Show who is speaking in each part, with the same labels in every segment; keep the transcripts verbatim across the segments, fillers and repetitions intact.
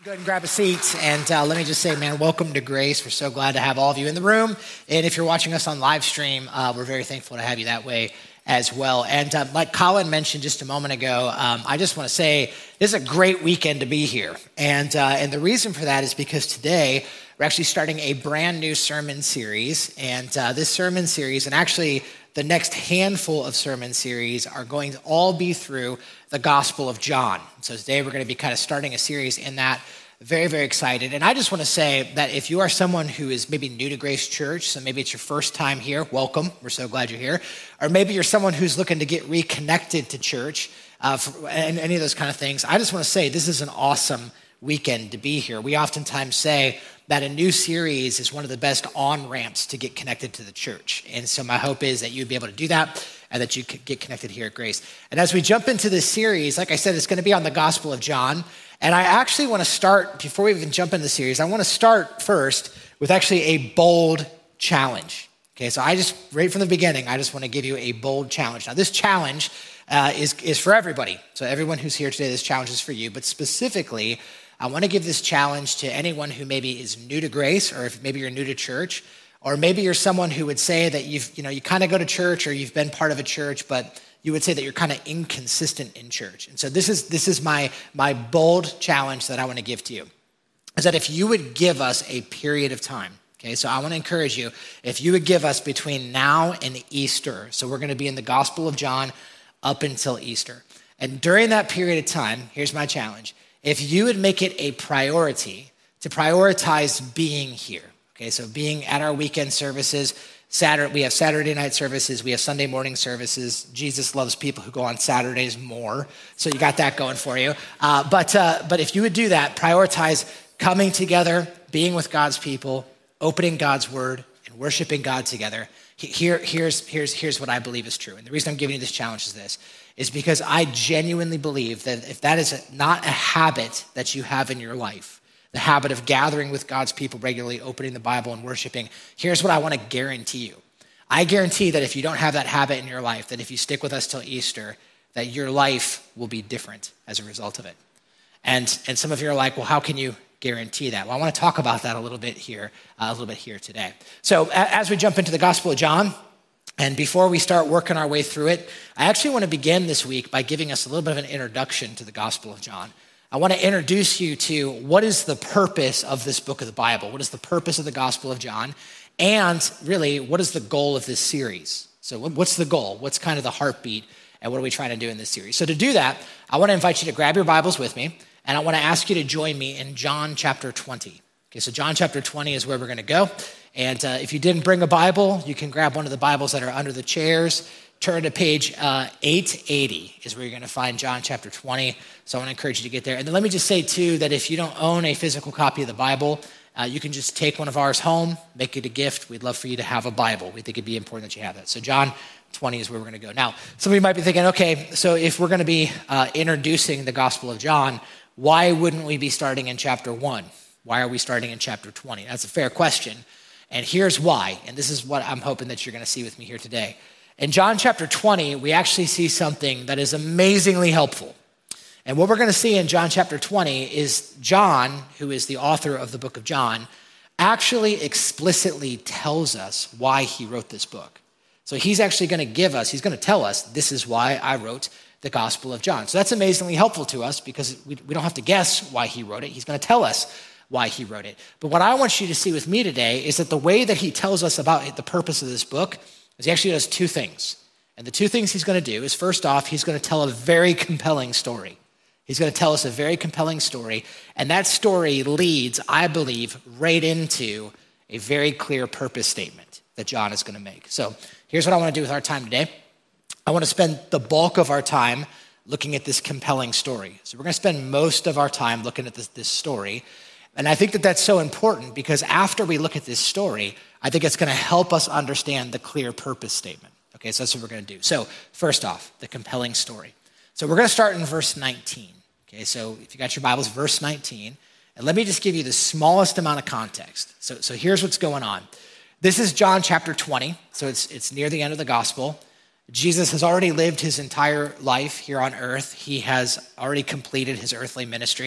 Speaker 1: Go ahead and grab a seat, and uh, let me just say, man, welcome to Grace. We're so glad to have all of you in the room, and if you're watching us on live stream, uh, we're very thankful to have you that way as well. And uh, like Colin mentioned just a moment ago, um, I just want to say this is a great weekend to be here, and uh, and the reason for that is because today we're actually starting a brand new sermon series, and uh, this sermon series, and actually the next handful of sermon series are going to all be through the Gospel of John. So today we're going to be kind of starting a series in that. Very, very excited. And I just want to say that if you are someone who is maybe new to Grace Church, so maybe it's your first time here, welcome. We're so glad you're here. Or maybe you're someone who's looking to get reconnected to church uh, for, and any of those kind of things. I just want to say this is an awesome weekend to be here. We oftentimes say that a new series is one of the best on-ramps to get connected to the church. And so my hope is that you'd be able to do that and that you could get connected here at Grace. And as we jump into this series, like I said, it's going to be on the Gospel of John. And I actually want to start, before we even jump into the series, I want to start first with actually a bold challenge. Okay, so I just, right from the beginning, I just want to give you a bold challenge. Now, this challenge uh, is, is for everybody. So everyone who's here today, this challenge is for you. But specifically, I want to give this challenge to anyone who maybe is new to Grace, or if maybe you're new to church, or maybe you're someone who would say that you've, you know, you kind of go to church or you've been part of a church, but you would say that you're kind of inconsistent in church. And so this is this is my, my bold challenge that I want to give to you, is that if you would give us a period of time, okay, so I want to encourage you, if you would give us between now and Easter, so we're going to be in the Gospel of John up until Easter. And during that period of time, here's my challenge. If you would make it a priority to prioritize being here, okay, so being at our weekend services. Saturday, we have Saturday night services, we have Sunday morning services. Jesus loves people who go on Saturdays more, so you got that going for you. Uh, but uh, but if you would do that, prioritize coming together, being with God's people, opening God's word, and worshiping God together. Here, here's, here's, here's what I believe is true. And the reason I'm giving you this challenge is this, is because I genuinely believe that if that is not a habit that you have in your life, the habit of gathering with God's people regularly, opening the Bible and worshiping, here's what I want to guarantee you. I guarantee that if you don't have that habit in your life, that if you stick with us till Easter, that your life will be different as a result of it. And, and some of you are like, well, how can you guarantee that? Well, I want to talk about that a little bit here, uh, a little bit here today. So as we jump into the Gospel of John, and before we start working our way through it, I actually want to begin this week by giving us a little bit of an introduction to the Gospel of John. I want to introduce you to what is the purpose of this book of the Bible? What is the purpose of the Gospel of John? And really, what is the goal of this series? So what's the goal? What's kind of the heartbeat? And what are we trying to do in this series? So to do that, I want to invite you to grab your Bibles with me, and I want to ask you to join me in John chapter twenty. Okay, so John chapter twenty is where we're going to go. And uh, if you didn't bring a Bible, you can grab one of the Bibles that are under the chairs. Turn to page uh, eight eighty is where you're going to find John chapter twenty. So I want to encourage you to get there. And then let me just say, too, that if you don't own a physical copy of the Bible, uh, you can just take one of ours home, make it a gift. We'd love for you to have a Bible. We think it'd be important that you have that. So John twenty is where we're going to go. Now, some of you might be thinking, okay, so if we're going to be uh, introducing the Gospel of John, why wouldn't we be starting in chapter one? Why are we starting in chapter twenty? That's a fair question. And here's why. And this is what I'm hoping that you're going to see with me here today. In John chapter twenty, we actually see something that is amazingly helpful. And what we're going to see in John chapter twenty is John, who is the author of the book of John, actually explicitly tells us why he wrote this book. So he's actually going to give us, he's going to tell us, this is why I wrote the Gospel of John. So that's amazingly helpful to us because we, we don't have to guess why he wrote it. He's going to tell us why he wrote it. But what I want you to see with me today is that the way that he tells us about the purpose of this book is he actually does two things. And the two things he's going to do is, first off, he's going to tell a very compelling story. He's going to tell us a very compelling story, and that story leads, I believe, right into a very clear purpose statement that John is going to make. So here's what I want to do with our time today. I want to spend the bulk of our time looking at this compelling story. So we're going to spend most of our time looking at this, this story, and I think that that's so important because after we look at this story, I think it's going to help us understand the clear purpose statement. Okay, so that's what we're going to do. So first off, the compelling story. So we're going to start in verse nineteen. Okay, so if you got your Bibles, verse nineteen. And let me just give you the smallest amount of context. So, so here's what's going on. This is John chapter twenty. So it's, it's near the end of the gospel. Jesus has already lived his entire life here on earth. He has already completed his earthly ministry.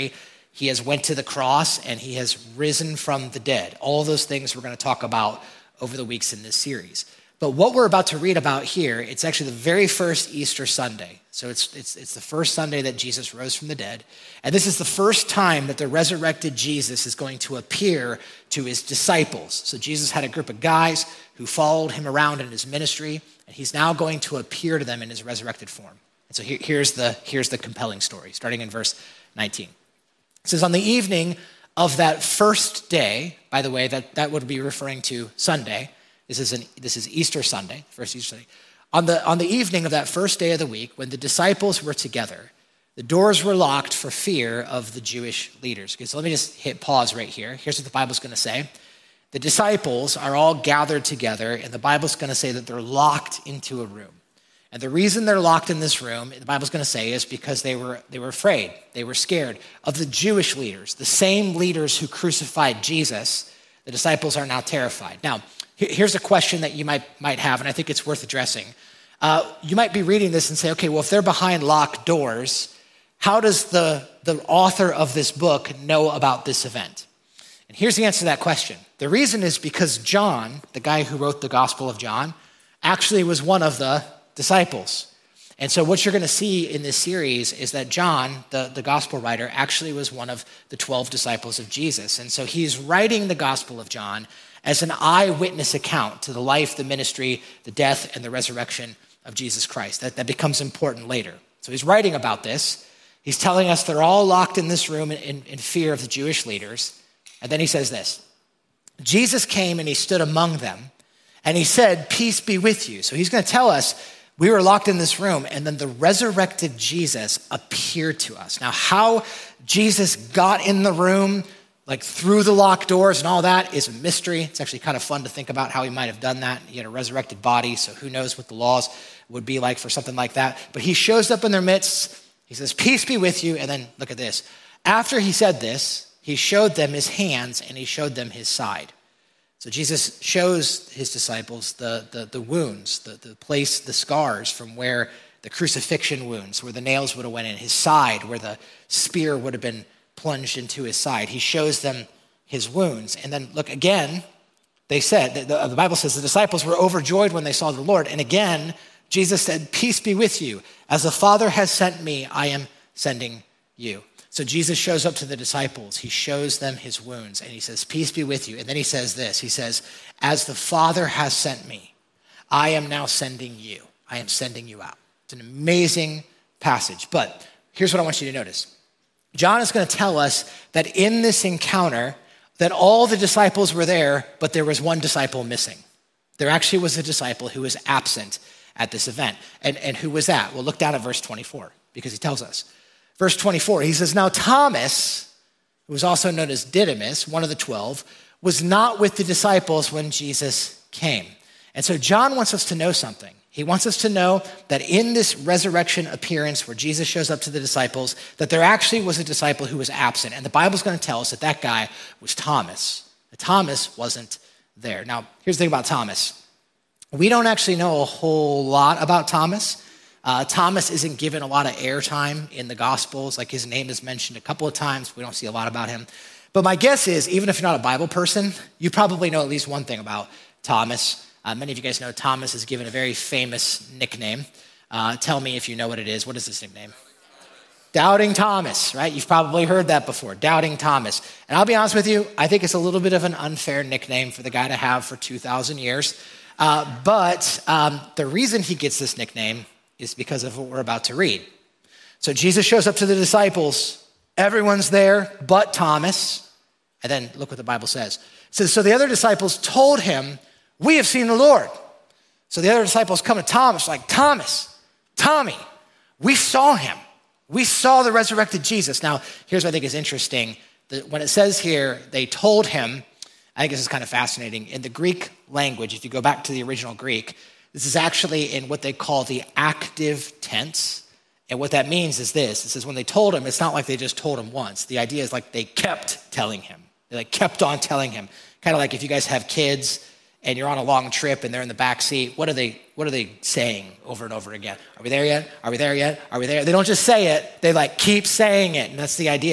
Speaker 1: He has went to the cross, and he has risen from the dead. All those things we're going to talk about over the weeks in this series. But what we're about to read about here, it's actually the very first Easter Sunday. So it's, it's, it's the first Sunday that Jesus rose from the dead. And this is the first time that the resurrected Jesus is going to appear to his disciples. So Jesus had a group of guys who followed him around in his ministry, and he's now going to appear to them in his resurrected form. And so here, here's, the, here's the compelling story, starting in verse nineteen. It says, on the evening of that first day, by the way, that, that would be referring to Sunday. This is, an, this is Easter Sunday, first Easter Sunday. On the, on the evening of that first day of the week, when the disciples were together, the doors were locked for fear of the Jewish leaders. Okay, so let me just hit pause right here. Here's what the Bible's going to say. The disciples are all gathered together, and the Bible's going to say that they're locked into a room. And the reason they're locked in this room, the Bible's going to say, is because they were, they were afraid, they were scared of the Jewish leaders, the same leaders who crucified Jesus. The disciples are now terrified. Now, here's a question that you might, might have, and I think it's worth addressing. Uh, you might be reading this and say, okay, well, if they're behind locked doors, how does the, the author of this book know about this event? And here's the answer to that question. The reason is because John, the guy who wrote the Gospel of John, actually was one of the disciples. And so what you're going to see in this series is that John, the, the gospel writer, actually was one of the twelve disciples of Jesus. And so he's writing the Gospel of John as an eyewitness account to the life, the ministry, the death, and the resurrection of Jesus Christ. That, that becomes important later. So he's writing about this. He's telling us they're all locked in this room in, in, in fear of the Jewish leaders. And then he says this, Jesus came and he stood among them, and he said, peace be with you. So he's going to tell us we were locked in this room, and then the resurrected Jesus appeared to us. Now, how Jesus got in the room, like through the locked doors and all that, is a mystery. It's actually kind of fun to think about how he might have done that. He had a resurrected body, so who knows what the laws would be like for something like that. But he shows up in their midst. He says, peace be with you. And then look at this. After he said this, he showed them his hands and he showed them his side. So Jesus shows his disciples the, the, the wounds, the, the place, the scars from where the crucifixion wounds, where the nails would have went in, his side, where the spear would have been plunged into his side. He shows them his wounds. And then look again, they said, the, the Bible says the disciples were overjoyed when they saw the Lord. And again, Jesus said, peace be with you. As the Father has sent me, I am sending you. So Jesus shows up to the disciples. He shows them his wounds and he says, peace be with you. And then he says this, he says, as the Father has sent me, I am now sending you. I am sending you out. It's an amazing passage. But here's what I want you to notice. John is going to tell us that in this encounter, that all the disciples were there, but there was one disciple missing. There actually was a disciple who was absent at this event. And, and who was that? Well, look down at verse twenty-four, because he tells us. Verse twenty-four, he says, now Thomas, who was also known as Didymus, one of the twelve, was not with the disciples when Jesus came. And so John wants us to know something. He wants us to know that in this resurrection appearance where Jesus shows up to the disciples, that there actually was a disciple who was absent. And the Bible's going to tell us that that guy was Thomas. That Thomas wasn't there. Now, here's the thing about Thomas. We don't actually know a whole lot about Thomas. Uh, Thomas isn't given a lot of airtime in the Gospels. Like his name is mentioned a couple of times. We don't see a lot about him. But my guess is, even if you're not a Bible person, you probably know at least one thing about Thomas. Uh, many of you guys know Thomas is given a very famous nickname. Uh, tell me if you know what it is. What is this nickname? Doubting Thomas, right? You've probably heard that before, Doubting Thomas. And I'll be honest with you, I think it's a little bit of an unfair nickname for the guy to have for two thousand years. Uh, but um, the reason he gets this nickname is because of what we're about to read. So Jesus shows up to the disciples. Everyone's there but Thomas. And then look what the Bible says. It says, so the other disciples told him, we have seen the Lord. So the other disciples come to Thomas like, Thomas, Tommy, we saw him. We saw the resurrected Jesus. Now, here's what I think is interesting. When it says here, they told him, I think this is kind of fascinating. In the Greek language, if you go back to the original Greek, this is actually in what they call the active tense. And what that means is this. It says when they told him, it's not like they just told him once. The idea is like they kept telling him. They like kept on telling him. Kind of like if you guys have kids and you're on a long trip and they're in the back seat, what are they what are they saying over and over again? Are we there yet? Are we there yet? Are we there? They don't just say it. They like keep saying it. And that's the idea.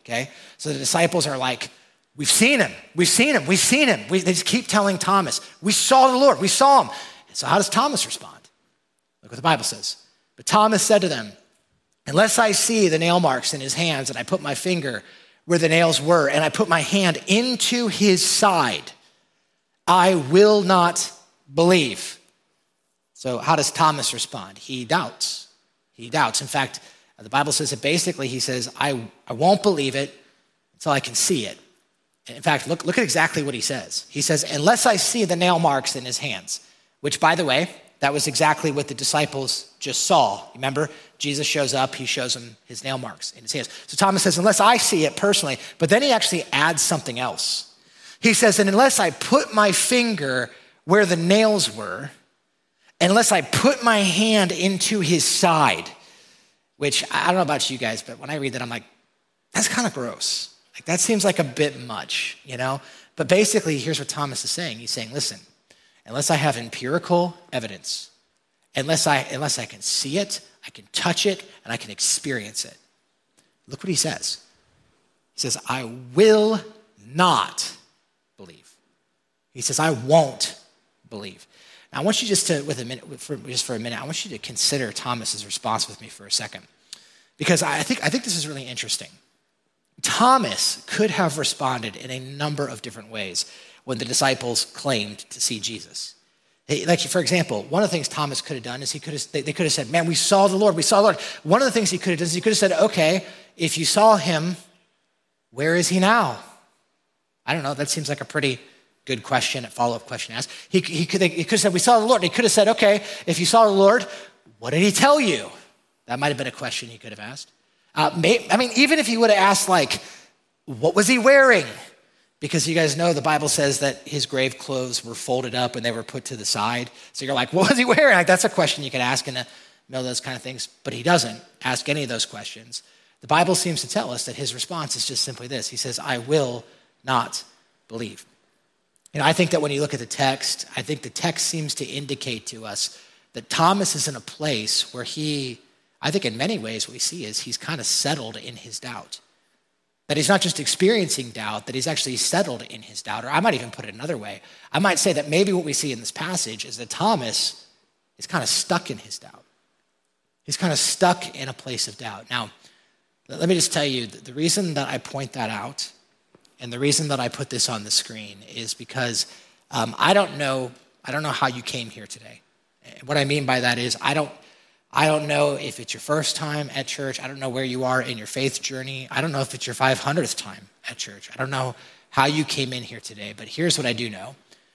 Speaker 1: okay? So the disciples are like, we've seen him, we've seen him, we've seen him. We, they just keep telling Thomas, we saw the Lord, we saw him. And so how does Thomas respond? Look what the Bible says. But Thomas said to them, unless I see the nail marks in his hands and I put my finger where the nails were and I put my hand into his side, I will not believe. So how does Thomas respond? He doubts. He doubts. In fact, the Bible says that basically he says, I, I won't believe it until I can see it. In fact, look, look at exactly what he says. He says, unless I see the nail marks in his hands, which, by the way, that was exactly what the disciples just saw. Remember, Jesus shows up, he shows them his nail marks in his hands. So Thomas says, unless I see it personally, but then he actually adds something else. He says, and unless I put my finger where the nails were, unless I put my hand into his side, which I don't know about you guys, but when I read that, I'm like, that's kind of gross. Like that seems like a bit much, you know? But basically, here's what Thomas is saying. He's saying, listen, unless I have empirical evidence, unless I, unless I can see it, I can touch it, and I can experience it. Look what he says. He says, I will not believe. He says, I won't believe. Now, I want you just to, with a minute, for, just for a minute, I want you to consider Thomas's response with me for a second. Because I think, I think this is really interesting. Thomas could have responded in a number of different ways when the disciples claimed to see Jesus. Like, for example, one of the things Thomas could have done is he could have, they could have said, man, we saw the Lord, we saw the Lord. One of the things he could have done is he could have said, okay, if you saw him, where is he now? I don't know, that seems like a pretty good question, a follow-up question asked. He, he, could, he could have said, we saw the Lord. He could have said, okay, if you saw the Lord, what did he tell you? That might have been a question he could have asked. Uh, may, I mean, even if he would have asked, like, what was he wearing? Because you guys know the Bible says that his grave clothes were folded up and they were put to the side. So you're like, what was he wearing? Like, that's a question you could ask in the middle of those kind of things. But he doesn't ask any of those questions. The Bible seems to tell us that his response is just simply this. He says, I will not believe. You know, I think that when you look at the text, I think the text seems to indicate to us that Thomas is in a place where he, I think in many ways what we see is he's kind of settled in his doubt. That he's not just experiencing doubt, that he's actually settled in his doubt. Or I might even put it another way. I might say that maybe what we see in this passage is that Thomas is kind of stuck in his doubt. He's kind of stuck in a place of doubt. Now, let me just tell you, the reason that I point that out and the reason that I put this on the screen is because um, I don't know, I don't know how you came here today. What I mean by that is I don't, I don't know if it's your first time at church. I don't know where you are in your faith journey. I don't know if it's your five hundredth time at church. I don't know how you came in here today, but here's what I do know.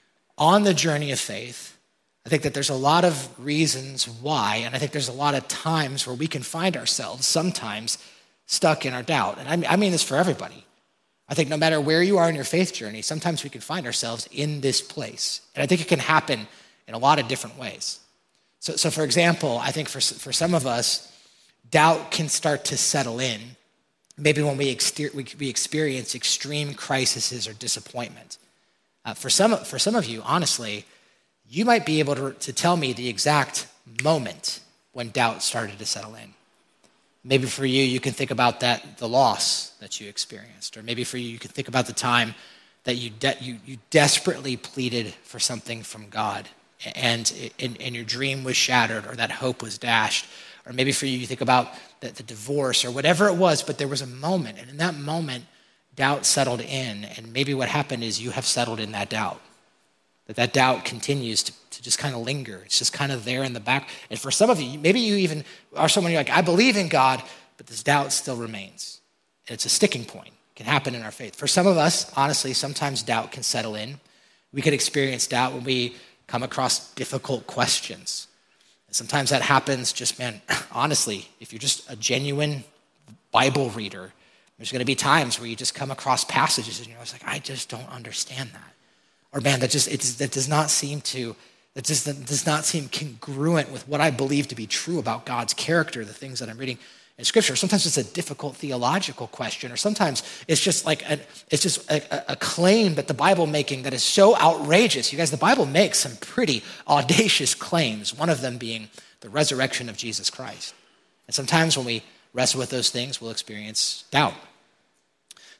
Speaker 1: On the journey of faith, I think that there's a lot of reasons why, and I think there's a lot of times where we can find ourselves sometimes stuck in our doubt. And I mean this for everybody. I think no matter where you are in your faith journey, sometimes we can find ourselves in this place. And I think it can happen in a lot of different ways. So, so for example, I think for, for some of us, doubt can start to settle in, maybe when we, exter- we, we experience extreme crises or disappointment. Uh, for, some, for some of you, honestly, you might be able to, to tell me the exact moment when doubt started to settle in. Maybe for you, you can think about that, the loss that you experienced. Or maybe for you, you can think about the time that you, de- you, you desperately pleaded for something from God. And, and, and your dream was shattered or that hope was dashed. Or maybe for you, you think about the, the divorce or whatever it was, but there was a moment. And in that moment, doubt settled in. And maybe what happened is you have settled in that doubt. That that doubt continues to, to just kind of linger. It's just kind of there in the back. And for some of you, maybe you even are someone you're like, I believe in God, but this doubt still remains. And it's a sticking point. It can happen in our faith. For some of us, honestly, sometimes doubt can settle in. We could experience doubt when we come across difficult questions. And sometimes that happens just, man, honestly, if you're just a genuine Bible reader, there's going to be times where you just come across passages and you're always like, I just don't understand that. Or man, that just, it just, that does not seem to, that just that does not seem congruent with what I believe to be true about God's character, the things that I'm reading in Scripture. Sometimes it's a difficult theological question, or sometimes it's just like a, it's just a, a claim that the Bible making that is so outrageous. You guys, the Bible makes some pretty audacious claims. One of them being the resurrection of Jesus Christ. And sometimes when we wrestle with those things, we'll experience doubt.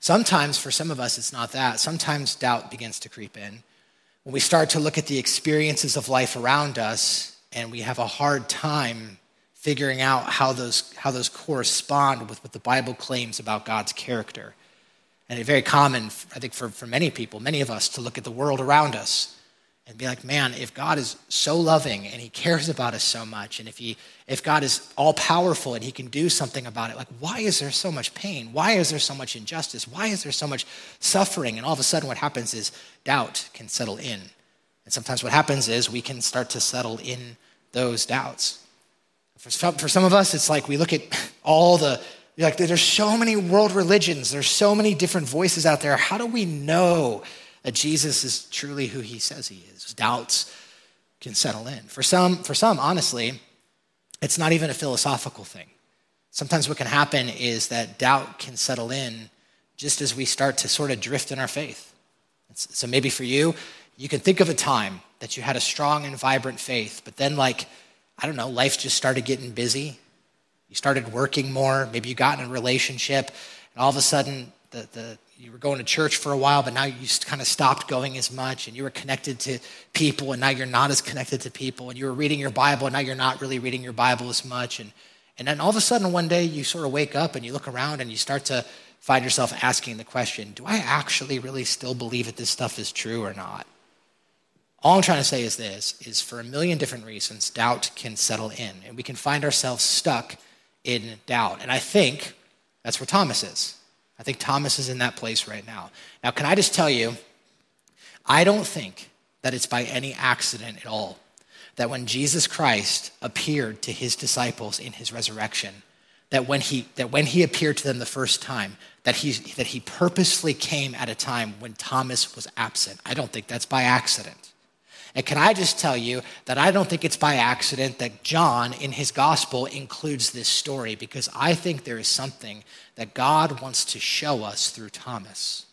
Speaker 1: Sometimes for some of us, it's not that. Sometimes doubt begins to creep in. When we start to look at the experiences of life around us and we have a hard time figuring out how those, how those correspond with what the Bible claims about God's character. And it's very common, I think, for, for many people, many of us, to look at the world around us and be like, man, if God is so loving and he cares about us so much, and if he, if God is all-powerful and he can do something about it, like, why is there so much pain? Why is there so much injustice? Why is there so much suffering? And all of a sudden what happens is doubt can settle in. And sometimes what happens is we can start to settle in those doubts. For some, for some of us, it's like we look at all the, like, there's so many world religions. There's so many different voices out there. How do we know that Jesus is truly who he says he is? Doubts can settle in. For some, for some, honestly, it's not even a philosophical thing. Sometimes what can happen is that doubt can settle in just as we start to sort of drift in our faith. So maybe for you, you can think of a time that you had a strong and vibrant faith, but then, like, I don't know, life just started getting busy. You started working more. Maybe you got in a relationship, and all of a sudden, the, the you were going to church for a while, but now you kind of stopped going as much, and you were connected to people, and now you're not as connected to people, and you were reading your Bible, and now you're not really reading your Bible as much. And, and then all of a sudden, one day, you sort of wake up, and you look around, and you start to find yourself asking the question, do I actually really still believe that this stuff is true or not? All I'm trying to say is this, is for a million different reasons, doubt can settle in, and we can find ourselves stuck in doubt. And I think that's where Thomas is. I think Thomas is in that place right now. Now, can I just tell you, I don't think that it's by any accident at all that when Jesus Christ appeared to his disciples in his resurrection, that when he that when he appeared to them the first time, that he that he purposely came at a time when Thomas was absent. I don't think that's by accident. And can I just tell you that I don't think it's by accident that John in his gospel includes this story, because I think there is something that God wants to show us through Thomas.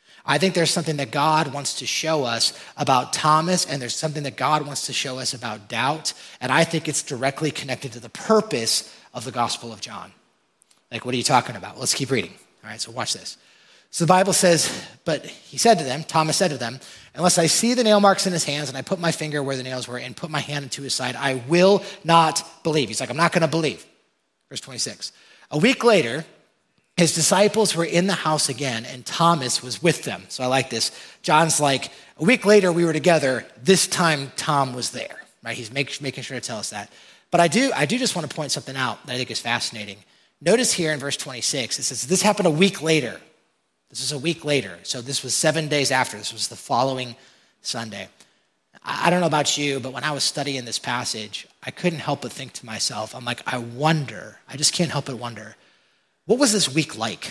Speaker 1: I think there's something that God wants to show us about Thomas, and there's something that God wants to show us about doubt, and I think it's directly connected to the purpose of the Gospel of John. Like, what are you talking about? Let's keep reading. All right, so watch this. So the Bible says, but he said to them, Thomas said to them, unless I see the nail marks in his hands and I put my finger where the nails were and put my hand into his side, I will not believe. He's like, I'm not going to believe. Verse twenty-six. A week later, his disciples were in the house again, and Thomas was with them. So I like this. John's like, a week later we were together. This time Tom was there, right? He's make, making sure to tell us that. But I do, I do just want to point something out that I think is fascinating. Notice here in verse twenty-six, it says, this happened a week later. This is a week later. So this was seven days after. This was the following Sunday. I don't know about you, but when I was studying this passage, I couldn't help but think to myself, I'm like, I wonder, I just can't help but wonder, what was this week like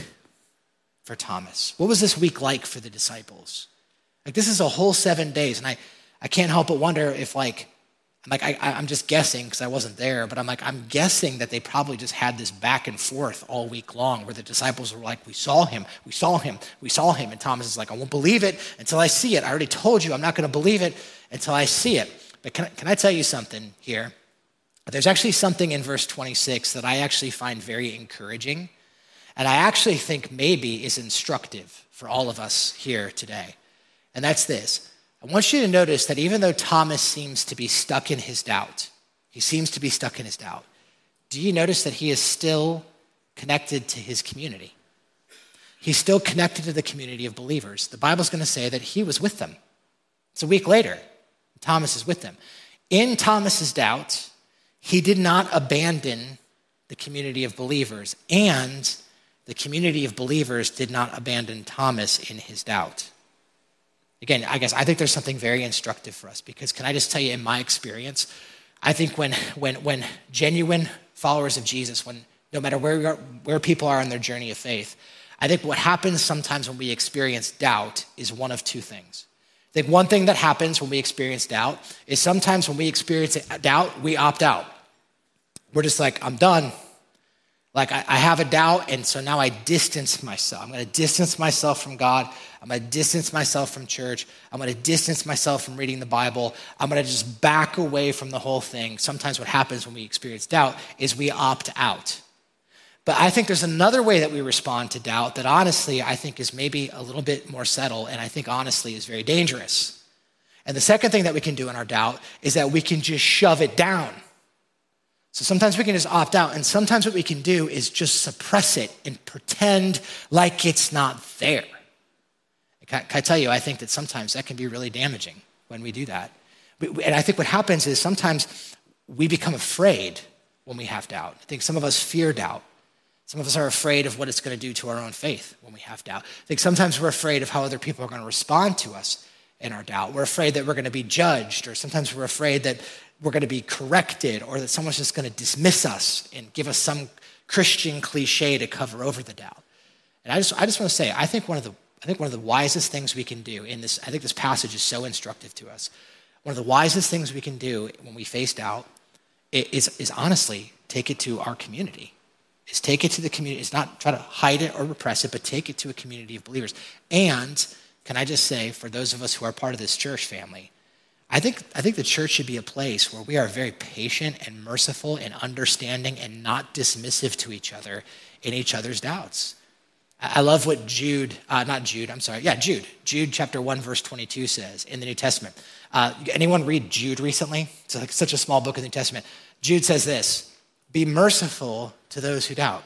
Speaker 1: for Thomas? What was this week like for the disciples? Like, this is a whole seven days, and I, I can't help but wonder if, like, I'm like, I, I'm just guessing because I wasn't there, but I'm like, I'm guessing that they probably just had this back and forth all week long where the disciples were like, we saw him, we saw him, we saw him. And Thomas is like, I won't believe it until I see it. I already told you I'm not going to believe it until I see it. But can I, can I tell you something here? There's actually something in verse twenty-six that I actually find very encouraging, and I actually think maybe is instructive for all of us here today. And that's this. I want you to notice that even though Thomas seems to be stuck in his doubt, he seems to be stuck in his doubt, do you notice that he is still connected to his community? He's still connected to the community of believers. The Bible's going to say that he was with them. It's a week later. Thomas is with them. In Thomas's doubt, he did not abandon the community of believers, and the community of believers did not abandon Thomas in his doubt. Again, I guess I think there's something very instructive for us, because can I just tell you, in my experience, I think when when when genuine followers of Jesus, when no matter where we are, where people are on their journey of faith, I think what happens sometimes when we experience doubt is one of two things. I think one thing that happens when we experience doubt is sometimes when we experience doubt, we opt out. We're just like, I'm done. Like, I, I have a doubt, and so now I distance myself. I'm going to distance myself from God. I'm going to distance myself from church. I'm going to distance myself from reading the Bible. I'm going to just back away from the whole thing. Sometimes what happens when we experience doubt is we opt out. But I think there's another way that we respond to doubt that honestly I think is maybe a little bit more subtle and I think honestly is very dangerous. And the second thing that we can do in our doubt is that we can just shove it down. So sometimes we can just opt out, and sometimes what we can do is just suppress it and pretend like it's not there. Can I tell you, I think that sometimes that can be really damaging when we do that. And I think what happens is sometimes we become afraid when we have doubt. I think some of us fear doubt. Some of us are afraid of what it's going to do to our own faith when we have doubt. I think sometimes we're afraid of how other people are going to respond to us in our doubt. We're afraid that we're going to be judged, or sometimes we're afraid that we're going to be corrected, or that someone's just going to dismiss us and give us some Christian cliche to cover over the doubt. And I just, I just want to say, I think one of the, I think one of the wisest things we can do in this, I think this passage is so instructive to us. One of the wisest things we can do when we face doubt is, is honestly take it to our community. Is take it to the community. It's not try to hide it or repress it, but take it to a community of believers. And can I just say, for those of us who are part of this church family, I think, I think the church should be a place where we are very patient and merciful and understanding and not dismissive to each other in each other's doubts. I love what Jude, uh, not Jude, I'm sorry, yeah, Jude. Jude chapter one, verse twenty-two says in the New Testament. Uh, anyone read Jude recently? It's like such a small book in the New Testament. Jude says this, be merciful to those who doubt.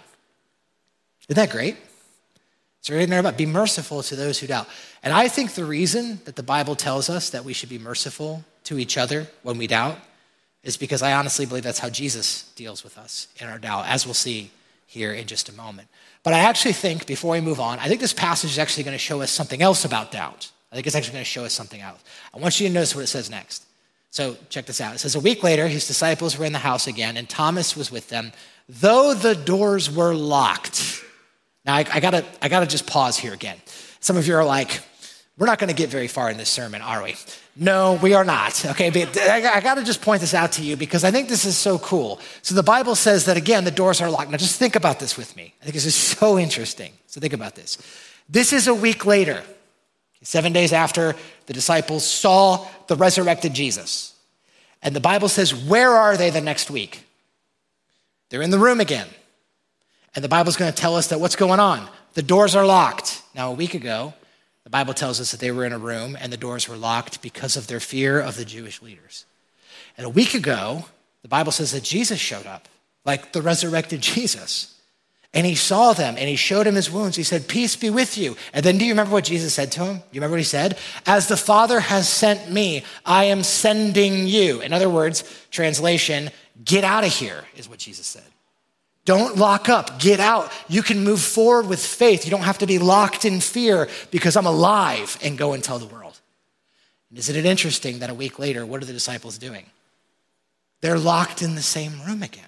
Speaker 1: Isn't that great? It's right in there about be merciful to those who doubt. And I think the reason that the Bible tells us that we should be merciful to each other when we doubt is because I honestly believe that's how Jesus deals with us in our doubt, as we'll see here in just a moment. But I actually think, before we move on, I think this passage is actually going to show us something else about doubt. I think it's actually going to show us something else. I want you to notice what it says next. So check this out. It says, a week later, his disciples were in the house again, and Thomas was with them, though the doors were locked. Now, I, I gotta, I gotta just pause here again. Some of you are like, we're not gonna get very far in this sermon, are we? No, we are not, okay? But I, I gotta just point this out to you because I think this is so cool. So the Bible says that, again, the doors are locked. Now, just think about this with me. I think this is so interesting. So think about this. This is a week later, seven days after the disciples saw the resurrected Jesus. And the Bible says, where are they the next week? They're in the room again. And the Bible's going to tell us that what's going on? The doors are locked. Now, a week ago, the Bible tells us that they were in a room and the doors were locked because of their fear of the Jewish leaders. And a week ago, the Bible says that Jesus showed up, like the resurrected Jesus. And he saw them and he showed him his wounds. He said, peace be with you. And then do you remember what Jesus said to him? Do you remember what he said? As the Father has sent me, I am sending you. In other words, translation, get out of here is what Jesus said. Don't lock up, get out. You can move forward with faith. You don't have to be locked in fear because I'm alive, and go and tell the world. And isn't it interesting that a week later, what are the disciples doing? They're locked in the same room again.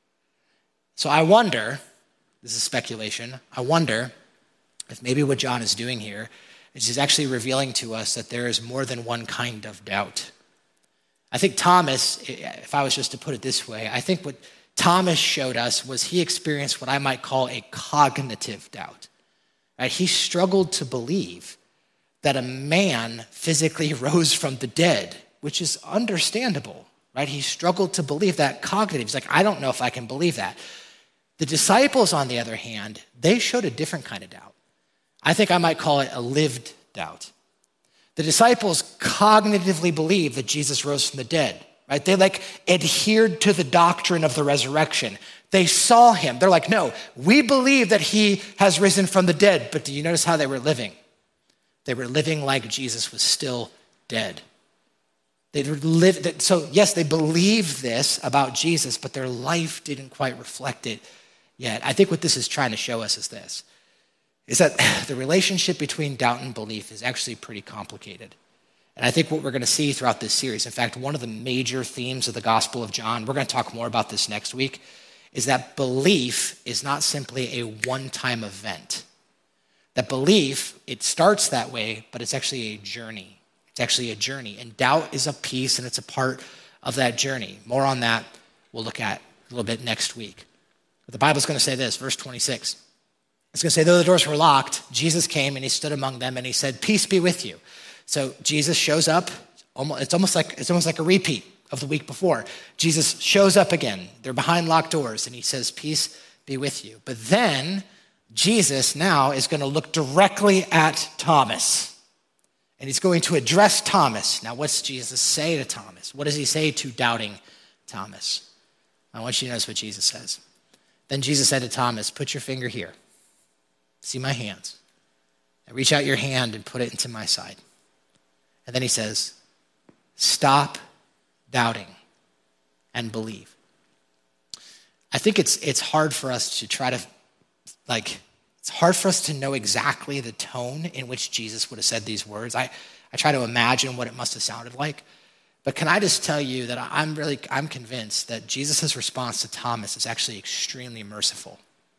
Speaker 1: So I wonder, this is speculation, I wonder if maybe what John is doing here is he's actually revealing to us that there is more than one kind of doubt. I think Thomas, if I was just to put it this way, I think what Thomas showed us was he experienced what I might call a cognitive doubt. Right? He struggled to believe that a man physically rose from the dead, which is understandable, right? He struggled to believe that cognitive. He's like, I don't know if I can believe that. The disciples, on the other hand, they showed a different kind of doubt. I think I might call it a lived doubt. The disciples cognitively believed that Jesus rose from the dead. Right? They like adhered to the doctrine of the resurrection. They saw him. They're like, no, we believe that he has risen from the dead. But do you notice how they were living? They were living like Jesus was still dead. They were live, so yes, they believed this about Jesus, but their life didn't quite reflect it yet. I think what this is trying to show us is this, is that the relationship between doubt and belief is actually pretty complicated. And I think what we're going to see throughout this series, in fact, one of the major themes of the Gospel of John, we're going to talk more about this next week, is that belief is not simply a one-time event. That belief, it starts that way, but it's actually a journey. It's actually a journey. And doubt is a piece and it's a part of that journey. More on that we'll look at a little bit next week. But the Bible's going to say this, verse twenty-six. It's going to say, though the doors were locked, Jesus came and he stood among them and he said, peace be with you. So Jesus shows up. It's almost like it's almost like a repeat of the week before. Jesus shows up again. They're behind locked doors, and he says, peace be with you. But then Jesus now is going to look directly at Thomas. And he's going to address Thomas. Now, what's Jesus say to Thomas? What does he say to doubting Thomas? I want you to notice what Jesus says. Then Jesus said to Thomas, put your finger here. See my hands. Now reach out your hand and put it into my side. And then he says, stop doubting and believe. I think it's it's hard for us to try to, like, it's hard for us to know exactly the tone in which Jesus would have said these words. I, I try to imagine what it must have sounded like. But can I just tell you that I'm really, I'm convinced that Jesus' response to Thomas is actually extremely merciful.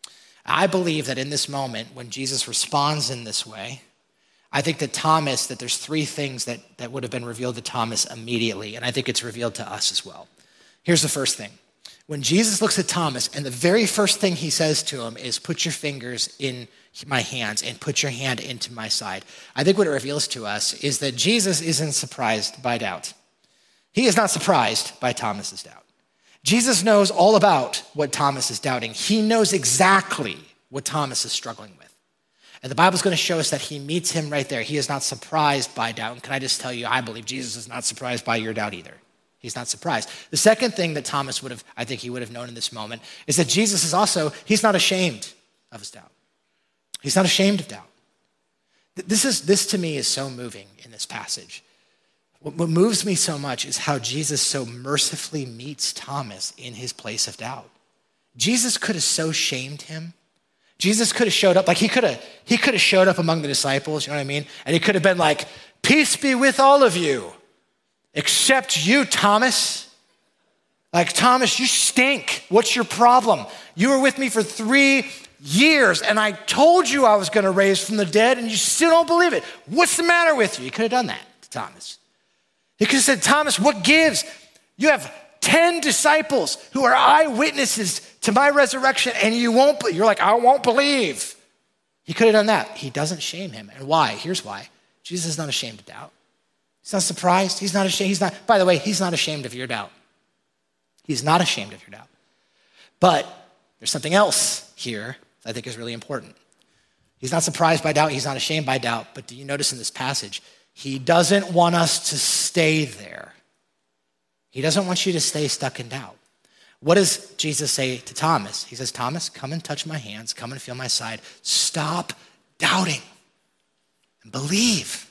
Speaker 1: I believe that in this moment, when Jesus responds in this way, I think that Thomas, that there's three things that, that would have been revealed to Thomas immediately, and I think it's revealed to us as well. Here's the first thing. When Jesus looks at Thomas, and the very first thing he says to him is, put your fingers in my hands and put your hand into my side. I think what it reveals to us is that Jesus isn't surprised by doubt. He is not surprised by Thomas's doubt. Jesus knows all about what Thomas is doubting. He knows exactly what Thomas is struggling with. And the Bible's going to show us that he meets him right there. He is not surprised by doubt. And can I just tell you, I believe Jesus is not surprised by your doubt either. He's not surprised. The second thing that Thomas would have, I think he would have known in this moment, is that Jesus is also, he's not ashamed of his doubt. He's not ashamed of doubt. This is, this to me is so moving in this passage. What moves me so much is how Jesus so mercifully meets Thomas in his place of doubt. Jesus could have so shamed him. Jesus could have showed up, like he could have, he could have showed up among the disciples, you know what I mean? And he could have been like, peace be with all of you, except you, Thomas. Like, Thomas, you stink. What's your problem? You were with me for three years, and I told you I was going to raise from the dead, and you still don't believe it. What's the matter with you? He could have done that to Thomas. He could have said, Thomas, what gives? You have ten disciples who are eyewitnesses to my resurrection, and you won't, you're like, I won't believe. He could have done that. He doesn't shame him. And why? Here's why. Jesus is not ashamed of doubt. He's not surprised. He's not ashamed. He's not, by the way, he's not ashamed of your doubt. He's not ashamed of your doubt. But there's something else here that I think is really important. He's not surprised by doubt. He's not ashamed by doubt. But do you notice in this passage, he doesn't want us to stay there. He doesn't want you to stay stuck in doubt. What does Jesus say to Thomas? He says, Thomas, come and touch my hands. Come and feel my side. Stop doubting and believe.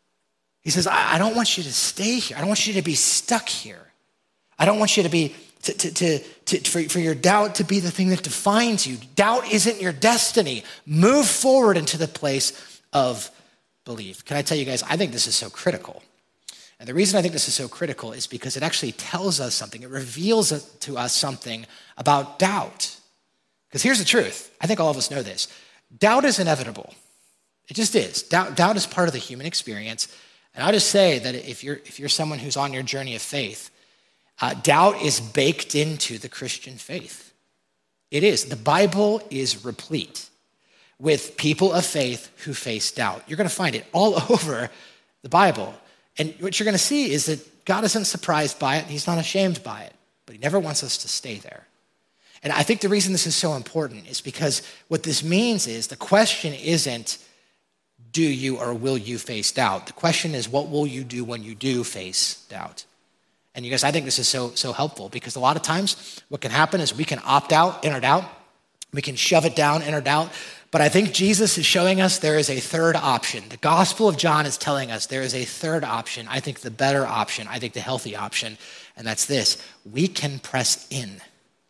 Speaker 1: He says, I, I don't want you to stay here. I don't want you to be stuck here. I don't want you to be, to, to, to, to, for, for your doubt to be the thing that defines you. Doubt isn't your destiny. Move forward into the place of belief. Can I tell you guys, I think this is so critical. And the reason I think this is so critical is because it actually tells us something. It reveals to us something about doubt. Because here's the truth. I think all of us know this. Doubt is inevitable. It just is. Doubt, doubt is part of the human experience. And I'll just say that if you're, if you're someone who's on your journey of faith, uh, doubt is baked into the Christian faith. It is. The Bible is replete with people of faith who face doubt. You're going to find it all over the Bible. And what you're going to see is that God isn't surprised by it. He's not ashamed by it. But he never wants us to stay there. And I think the reason this is so important is because what this means is the question isn't, do you or will you face doubt? The question is, what will you do when you do face doubt? And you guys, I think this is so, so helpful because a lot of times what can happen is we can opt out in our doubt. We can shove it down in our doubt. But I think Jesus is showing us there is a third option. The Gospel of John is telling us there is a third option. I think the better option. I think the healthy option. And that's this. We can press in.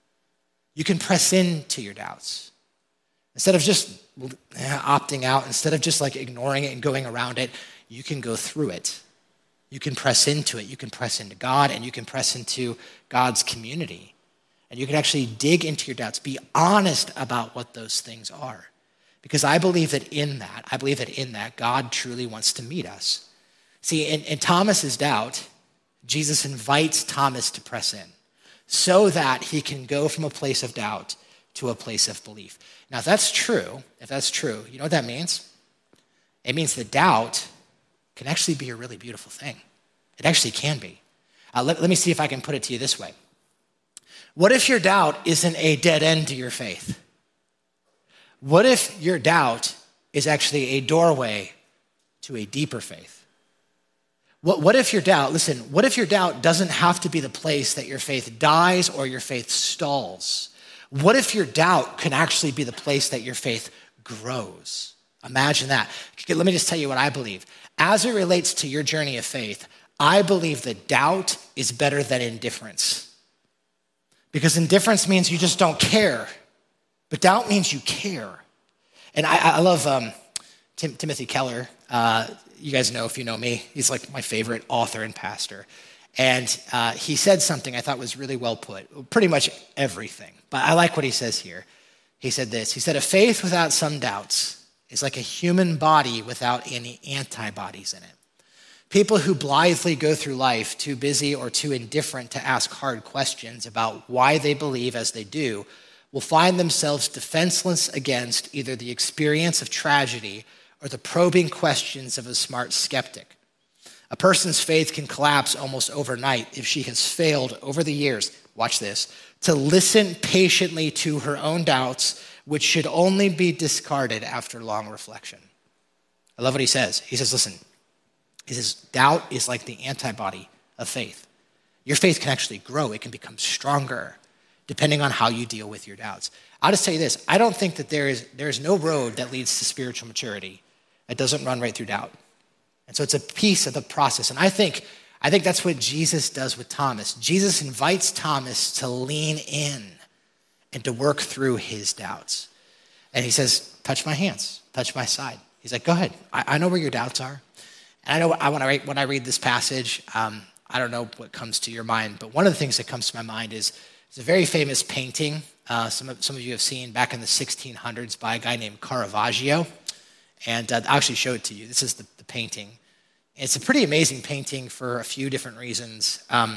Speaker 1: You can press into your doubts. Instead of just opting out, instead of just like ignoring it and going around it, you can go through it. You can press into it. You can press into God and you can press into God's community. And you can actually dig into your doubts. Be honest about what those things are. Because I believe that in that, I believe that in that, God truly wants to meet us. See, in, in Thomas's doubt, Jesus invites Thomas to press in so that he can go from a place of doubt to a place of belief. Now, if that's true, if that's true, you know what that means? It means that doubt can actually be a really beautiful thing. It actually can be. Uh, let, let me see if I can put it to you this way. What if your doubt isn't a dead end to your faith? What if your doubt is actually a doorway to a deeper faith? What, what if your doubt, listen, what if your doubt doesn't have to be the place that your faith dies or your faith stalls? What if your doubt can actually be the place that your faith grows? Imagine that. Let me just tell you what I believe. As it relates to your journey of faith, I believe that doubt is better than indifference. Because indifference means you just don't care. But doubt means you care. And I, I love um, Tim, Timothy Keller. Uh, you guys know if you know me. He's like my favorite author and pastor. And uh, he said something I thought was really well put. Pretty much everything. But I like what he says here. He said this. He said, a faith without some doubts is like a human body without any antibodies in it. People who blithely go through life too busy or too indifferent to ask hard questions about why they believe as they do will find themselves defenseless against either the experience of tragedy or the probing questions of a smart skeptic. A person's faith can collapse almost overnight if she has failed over the years, watch this, to listen patiently to her own doubts, which should only be discarded after long reflection. I love what he says. He says, listen, he says, doubt is like the antibody of faith. Your faith can actually grow. It can become stronger depending on how you deal with your doubts. I'll just tell you this. I don't think that there is, there is no road that leads to spiritual maturity that doesn't run right through doubt. And so it's a piece of the process. And I think, I think that's what Jesus does with Thomas. Jesus invites Thomas to lean in and to work through his doubts. And he says, touch my hands, touch my side. He's like, go ahead. I, I know where your doubts are. And I know I, when, I read, when I read this passage, um, I don't know what comes to your mind, but one of the things that comes to my mind is it's a very famous painting uh, some, of, some of you have seen back in the sixteen hundreds by a guy named Caravaggio. And uh, I'll actually show it to you. This is the, the painting. It's a pretty amazing painting for a few different reasons. Um,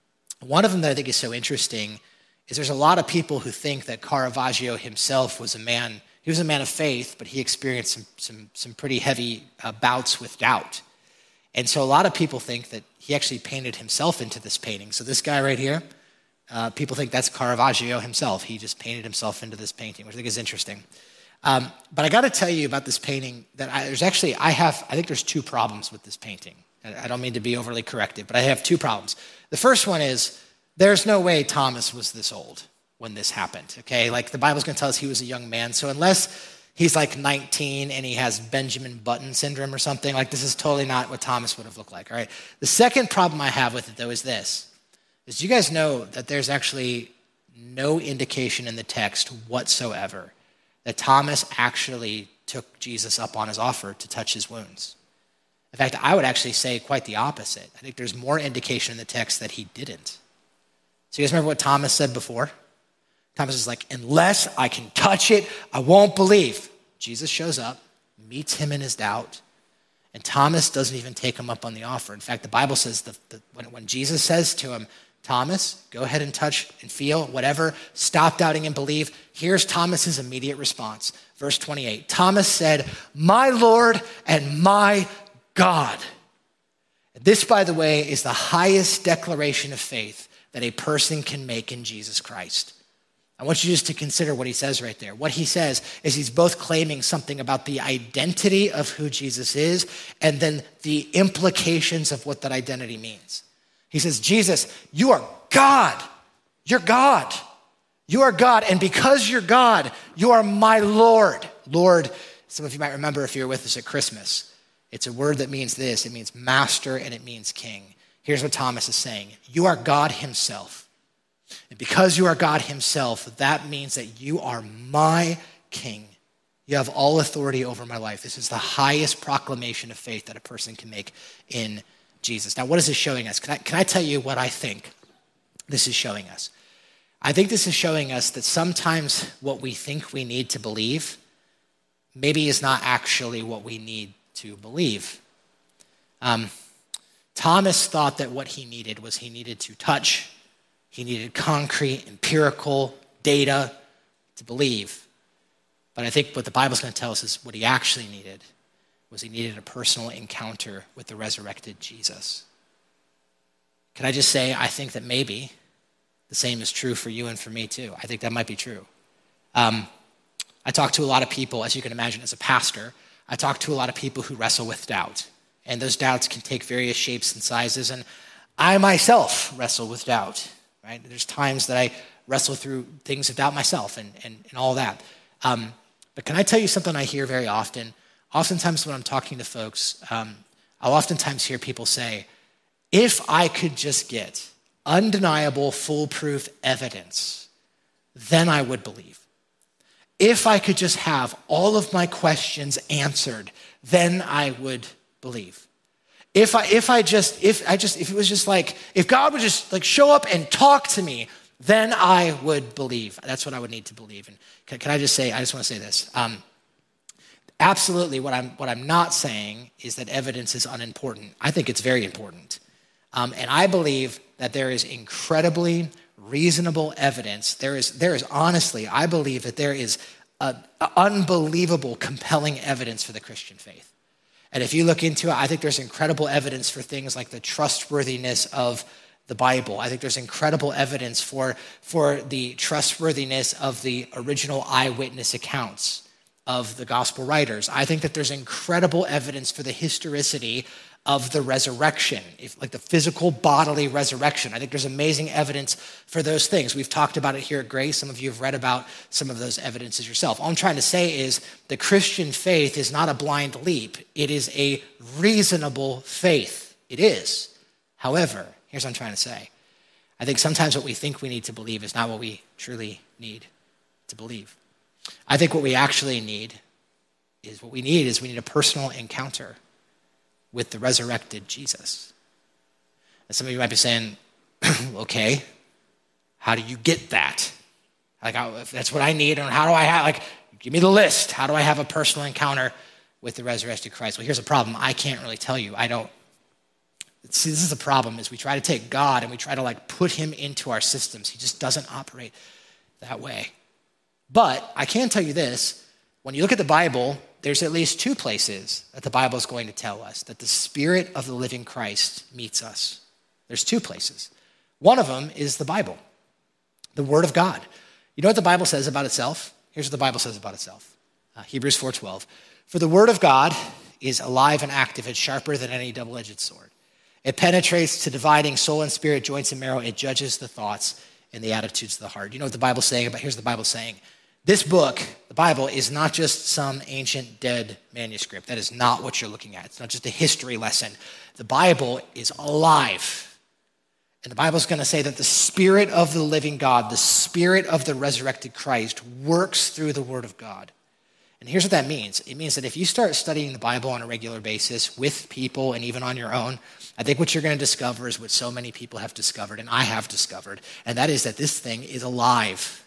Speaker 1: one of them that I think is so interesting is there's a lot of people who think that Caravaggio himself was a man, he was a man of faith, but he experienced some, some, some pretty heavy uh, bouts with doubt. And so a lot of people think that he actually painted himself into this painting. So this guy right here, uh, people think that's Caravaggio himself. He just painted himself into this painting, which I think is interesting. Um, but I got to tell you about this painting that I, there's actually, I have, I think there's two problems with this painting. I don't mean to be overly corrective, but I have two problems. The first one is there's no way Thomas was this old when this happened, okay? Like the Bible's going to tell us he was a young man. So unless he's like nineteen and he has Benjamin Button syndrome or something, like this is totally not what Thomas would have looked like, all right? The second problem I have with it though is this, is you guys know that there's actually no indication in the text whatsoever that Thomas actually took Jesus up on his offer to touch his wounds. In fact, I would actually say quite the opposite. I think there's more indication in the text that he didn't. So you guys remember what Thomas said before? Thomas is like, unless I can touch it, I won't believe. Jesus shows up, meets him in his doubt, and Thomas doesn't even take him up on the offer. In fact, the Bible says that when, when Jesus says to him, Thomas, go ahead and touch and feel, whatever, stop doubting and believe. Here's Thomas's immediate response. Verse twenty-eight, Thomas said, my Lord and my God. This, by the way, is the highest declaration of faith that a person can make in Jesus Christ. I want you just to consider what he says right there. What he says is he's both claiming something about the identity of who Jesus is and then the implications of what that identity means. He says, Jesus, you are God. You're God. You are God. And because you're God, you are my Lord. Lord, some of you might remember if you were with us at Christmas. It's a word that means this. It means master and it means king. Here's what Thomas is saying. You are God himself. And because you are God himself, that means that you are my king. You have all authority over my life. This is the highest proclamation of faith that a person can make in Jesus. Now, what is this showing us? Can I, can I tell you what I think this is showing us? I think this is showing us that sometimes what we think we need to believe maybe is not actually what we need to believe. Um, Thomas thought that what he needed was he needed to touch, he needed concrete, empirical data to believe. But I think what the Bible's going to tell us is what he actually needed was he needed a personal encounter with the resurrected Jesus. Can I just say, I think that maybe the same is true for you and for me too. I think that might be true. Um, I talk to a lot of people, as you can imagine, as a pastor. I talk to a lot of people who wrestle with doubt. And those doubts can take various shapes and sizes. And I myself wrestle with doubt, right? There's times that I wrestle through things of doubt myself and, and, and all that. Um, but can I tell you something I hear very often? Oftentimes when I'm talking to folks, um, I'll oftentimes hear people say, if I could just get undeniable, foolproof evidence, then I would believe. If I could just have all of my questions answered, then I would believe. If I if I just if I just if it was just like if God would just like show up and talk to me, then I would believe. That's what I would need to believe. And can, can I just say? I just want to say this. Um, absolutely, what I'm what I'm not saying is that evidence is unimportant. I think it's very important, um, and I believe that there is incredibly reasonable evidence. There is there is honestly, I believe that there is a, a unbelievable, compelling evidence for the Christian faith. And if you look into it, I think there's incredible evidence for things like the trustworthiness of the Bible. I think there's incredible evidence for, for the trustworthiness of the original eyewitness accounts of the gospel writers. I think that there's incredible evidence for the historicity of the resurrection, if, like the physical bodily resurrection. I think there's amazing evidence for those things. We've talked about it here at Grace. Some of you have read about some of those evidences yourself. All I'm trying to say is the Christian faith is not a blind leap. It is a reasonable faith. It is. However, here's what I'm trying to say. I think sometimes what we think we need to believe is not what we truly need to believe. I think what we actually need is what we need is we need a personal encounter with the resurrected Jesus. And some of you might be saying, okay, how do you get that? Like, if that's what I need, and how do I have, like, give me the list. How do I have a personal encounter with the resurrected Christ? Well, here's the problem. I can't really tell you. I don't. See, this is the problem, is we try to take God and we try to, like, put him into our systems. He just doesn't operate that way. But I can tell you this. When you look at the Bible, there's at least two places that the Bible is going to tell us that the Spirit of the living Christ meets us. There's two places. One of them is the Bible, the Word of God. You know what the Bible says about itself? Here's what the Bible says about itself. Uh, Hebrews four twelve. For the Word of God is alive and active. It's sharper than any double-edged sword. It penetrates to dividing soul and spirit, joints and marrow. It judges the thoughts and the attitudes of the heart. You know what the Bible's saying about? Here's what the Bible's saying. This book, the Bible, is not just some ancient dead manuscript. That is not what you're looking at. It's not just a history lesson. The Bible is alive. And the Bible's going to say that the Spirit of the living God, the Spirit of the resurrected Christ, works through the Word of God. And here's what that means. It means that if you start studying the Bible on a regular basis with people and even on your own, I think what you're going to discover is what so many people have discovered, and I have discovered, and that is that this thing is alive.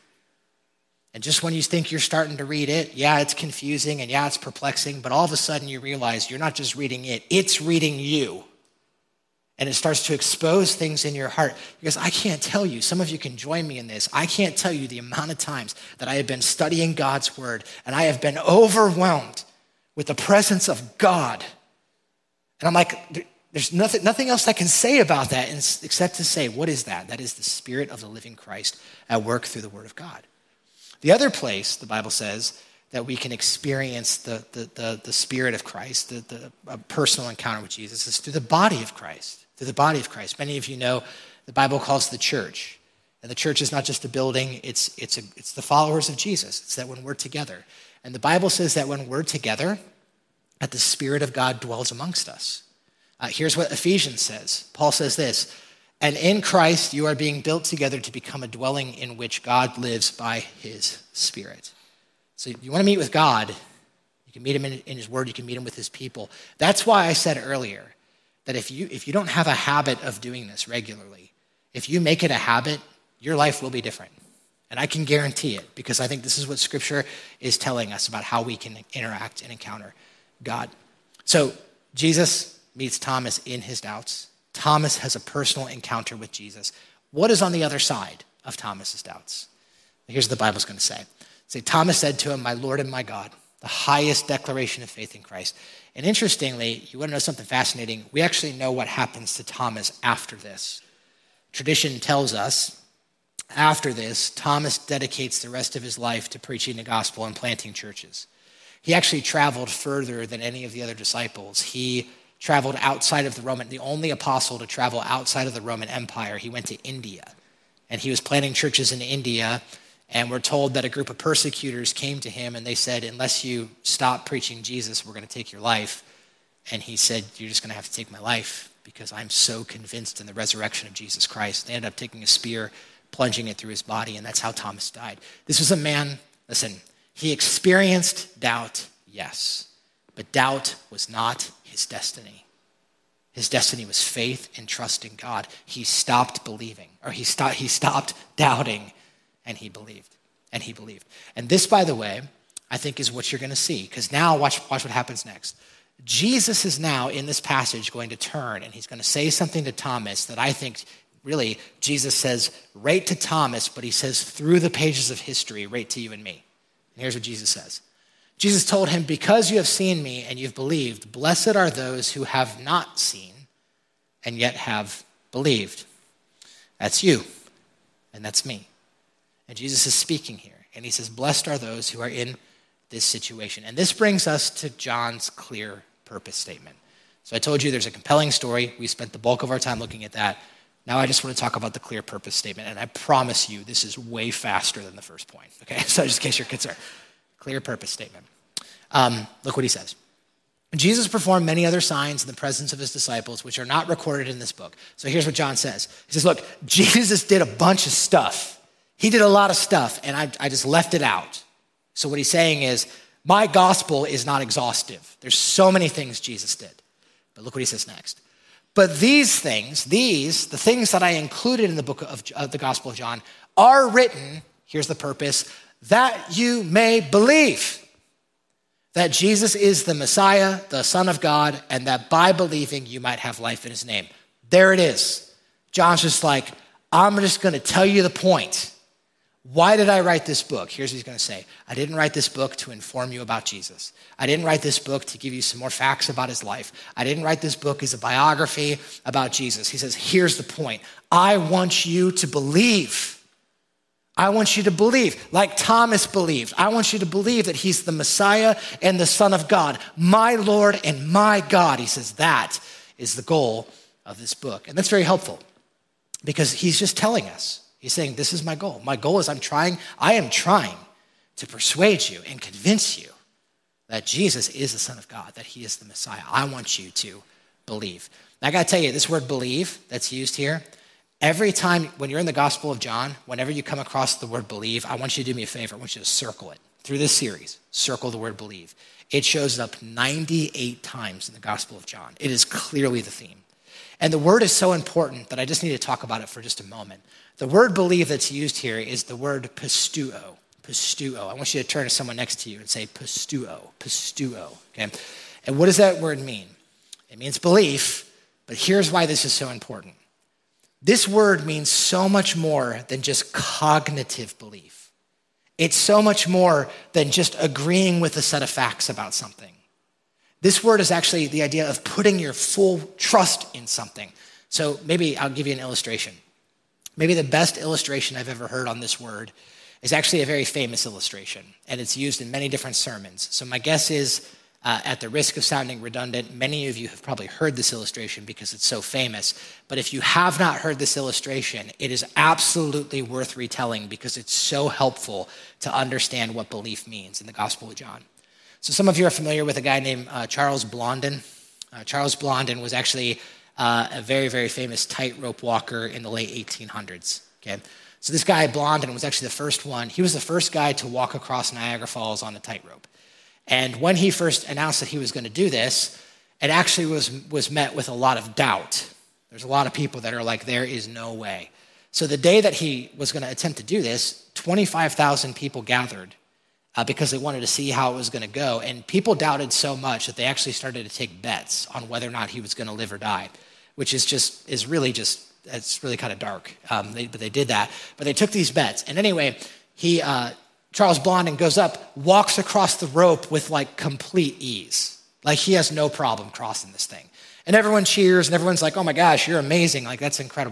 Speaker 1: And just when you think you're starting to read it, yeah, it's confusing and yeah, it's perplexing, but all of a sudden you realize you're not just reading it, it's reading you. And it starts to expose things in your heart. Because I can't tell you, some of you can join me in this, I can't tell you the amount of times that I have been studying God's word and I have been overwhelmed with the presence of God. And I'm like, there's nothing, nothing else I can say about that except to say, what is that? That is the Spirit of the living Christ at work through the Word of God. The other place, the Bible says, that we can experience the, the, the, the Spirit of Christ, the, the a personal encounter with Jesus, is through the body of Christ, through the body of Christ. Many of you know the Bible calls the church. And the church is not just a building, it's, it's, a, it's the followers of Jesus. It's that when we're together. And the Bible says that when we're together, that the Spirit of God dwells amongst us. Uh, here's what Ephesians says. Paul says this, and in Christ you are being built together to become a dwelling in which God lives by his Spirit. So you want to meet with God, you can meet him in, in his word, you can meet him with his people. That's why I said earlier that if you if you don't have a habit of doing this regularly, if you make it a habit, your life will be different. And I can guarantee it because I think this is what Scripture is telling us about how we can interact and encounter God. So Jesus meets Thomas in his doubts. Thomas has a personal encounter with Jesus. What is on the other side of Thomas's doubts? Here's what the Bible's going to say. Say, Thomas said to him, my Lord and my God, the highest declaration of faith in Christ. And interestingly, you want to know something fascinating? We actually know what happens to Thomas after this. Tradition tells us after this, Thomas dedicates the rest of his life to preaching the gospel and planting churches. He actually traveled further than any of the other disciples. He traveled outside of the Roman, the only apostle to travel outside of the Roman Empire. He went to India, and he was planting churches in India, and we're told that a group of persecutors came to him, and they said, unless you stop preaching Jesus, we're going to take your life. And he said, you're just going to have to take my life because I'm so convinced in the resurrection of Jesus Christ. They ended up taking a spear, plunging it through his body, and that's how Thomas died. This was a man, listen, he experienced doubt, yes, but doubt was not his destiny. His destiny was faith and trust in God. He stopped believing, or he stopped, he stopped doubting, and he believed, and he believed. And this, by the way, I think is what you're going to see, because now watch, watch what happens next. Jesus is now in this passage going to turn, and he's going to say something to Thomas that I think really Jesus says right to Thomas, but he says through the pages of history, right to you and me. And here's what Jesus says. Jesus told him, because you have seen me and you've believed, blessed are those who have not seen and yet have believed. That's you, and that's me. And Jesus is speaking here, and he says, blessed are those who are in this situation. And this brings us to John's clear purpose statement. So I told you there's a compelling story. We spent the bulk of our time looking at that. Now I just want to talk about the clear purpose statement, and I promise you this is way faster than the first point, okay? So just in case you're concerned. Clear purpose statement. Um, look what he says. Jesus performed many other signs in the presence of his disciples, which are not recorded in this book. So here's what John says. He says, look, Jesus did a bunch of stuff. He did a lot of stuff, and I, I just left it out. So what he's saying is, my gospel is not exhaustive. There's so many things Jesus did. But look what he says next. But these things, these, the things that I included in the book of, of the Gospel of John, are written, here's the purpose, that you may believe that Jesus is the Messiah, the Son of God, and that by believing you might have life in his name. There it is. John's just like, I'm just going to tell you the point. Why did I write this book? Here's what he's going to say. I didn't write this book to inform you about Jesus. I didn't write this book to give you some more facts about his life. I didn't write this book as a biography about Jesus. He says, here's the point. I want you to believe. I want you to believe, like Thomas believed. I want you to believe that he's the Messiah and the Son of God, my Lord and my God. He says that is the goal of this book. And that's very helpful because he's just telling us. He's saying, this is my goal. My goal is I'm trying, I am trying to persuade you and convince you that Jesus is the Son of God, that he is the Messiah. I want you to believe. Now, I got to tell you, this word believe that's used here, every time when you're in the Gospel of John, whenever you come across the word believe, I want you to do me a favor. I want you to circle it. Through this series, circle the word believe. It shows up ninety-eight times in the Gospel of John. It is clearly the theme. And the word is so important that I just need to talk about it for just a moment. The word believe that's used here is the word pistuo, pistuo. I want you to turn to someone next to you and say pistuo, pistuo, okay? And what does that word mean? It means belief, but here's why this is so important. This word means so much more than just cognitive belief. It's so much more than just agreeing with a set of facts about something. This word is actually the idea of putting your full trust in something. So maybe I'll give you an illustration. Maybe the best illustration I've ever heard on this word is actually a very famous illustration, and it's used in many different sermons. So my guess is, uh, at the risk of sounding redundant, many of you have probably heard this illustration because it's so famous. But if you have not heard this illustration, it is absolutely worth retelling because it's so helpful to understand what belief means in the Gospel of John. So some of you are familiar with a guy named uh, Charles Blondin. Uh, Charles Blondin was actually uh, a very, very famous tightrope walker in the late eighteen hundreds, okay? So this guy, Blondin, was actually the first one. He was the first guy to walk across Niagara Falls on a tightrope. And when he first announced that he was going to do this, it actually was, was met with a lot of doubt. There's a lot of people that are like, there is no way. So the day that he was going to attempt to do this, twenty-five thousand people gathered uh, because they wanted to see how it was going to go. And people doubted so much that they actually started to take bets on whether or not he was going to live or die, which is just, is really just, it's really kind of dark. Um, they, but they did that. But they took these bets. And anyway, he, uh, Charles Blondin goes up, walks across the rope with like complete ease. Like he has no problem crossing this thing. And everyone cheers and everyone's like, oh my gosh, you're amazing. Like that's incredible.